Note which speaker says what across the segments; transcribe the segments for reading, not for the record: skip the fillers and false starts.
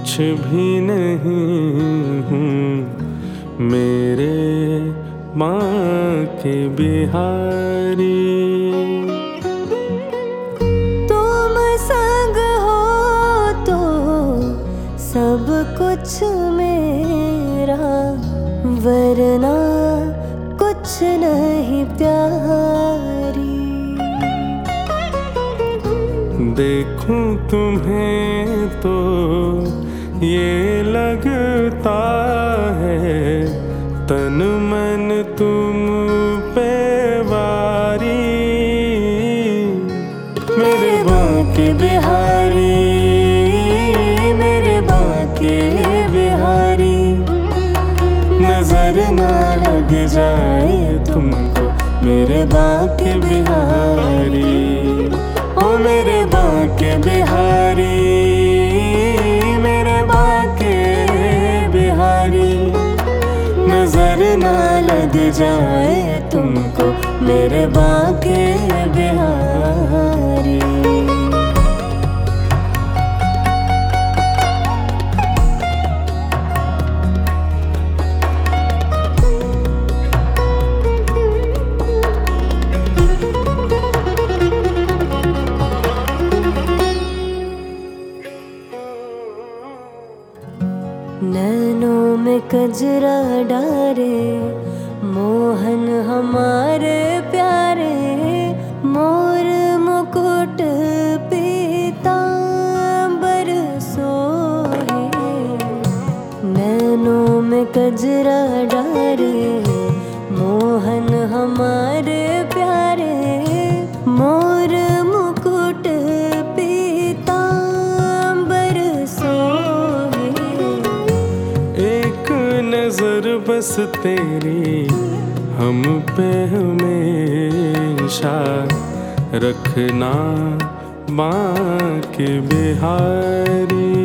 Speaker 1: कुछ भी नहीं हूँ मेरे बांके बिहारी।
Speaker 2: तुम संग हो तो सब कुछ मेरा, वरना कुछ नहीं प्यारी।
Speaker 1: देखूं तुम्हें तो ये लगता है तन मन तुम पे वारी। मेरे बांके बिहारी, मेरे बांके बिहारी, नजर ना लग जाए तुमको मेरे बांके बिहारी। ओ मेरे बांके बिहारी, मेरे बांके बिहारी, नजर ना लग जाए तुमको मेरे बांके बिहारी। नैनों में कजरा डारे मोहन हमारे प्यारे, मोर मुकुट पीतांबर सोहे। नैनों में कजरा डारे मोहन हमारे प्यारे, मोर मुकुट पीतांबर सोहे। एक नजर बस तेरी हम पे हमेशा रखना बांके बिहारी।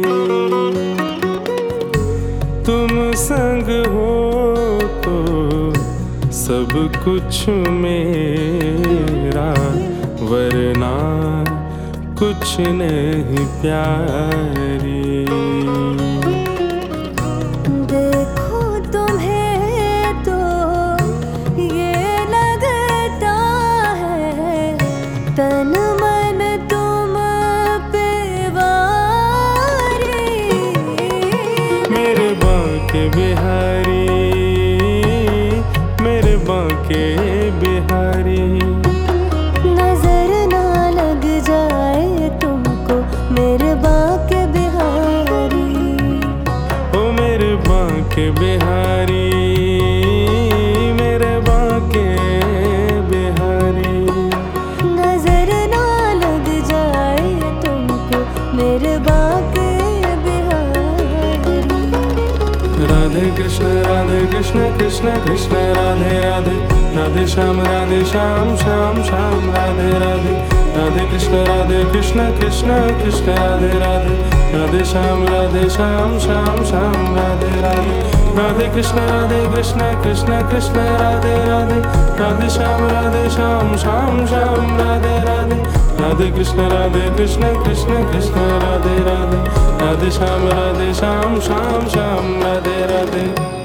Speaker 1: तुम संग हो तो सब कुछ मेरा, वरना कुछ नहीं प्यारी।
Speaker 2: देखो तुम्हें तो ये लगता है तन मन तुम पे वारी।
Speaker 1: मेरे बांके बिहारी, मेरे बांके बिहारी,
Speaker 2: नजर ना लग जाए तुमको मेरे बांके बिहारी।
Speaker 1: ओ मेरे बांके बिहारी, मेरे बांके बिहारी,
Speaker 2: नजर ना लग जाए तुमको मेरे बांके बिहारी।
Speaker 1: राधे कृष्ण कृष्ण कृष्ण राधे राधे, राधे श्याम श्याम श्याम राधे राधे। राधे कृष्ण कृष्ण कृष्ण राधे राधे, राधे श्याम श्याम श्याम राधे राधे। राधे कृष्ण कृष्ण कृष्ण राधे राधे, राधे श्याम श्याम राधे राधे। राधे कृष्ण कृष्ण कृष्ण राधे राधे, राधे श्याम श्याम राधे राधे।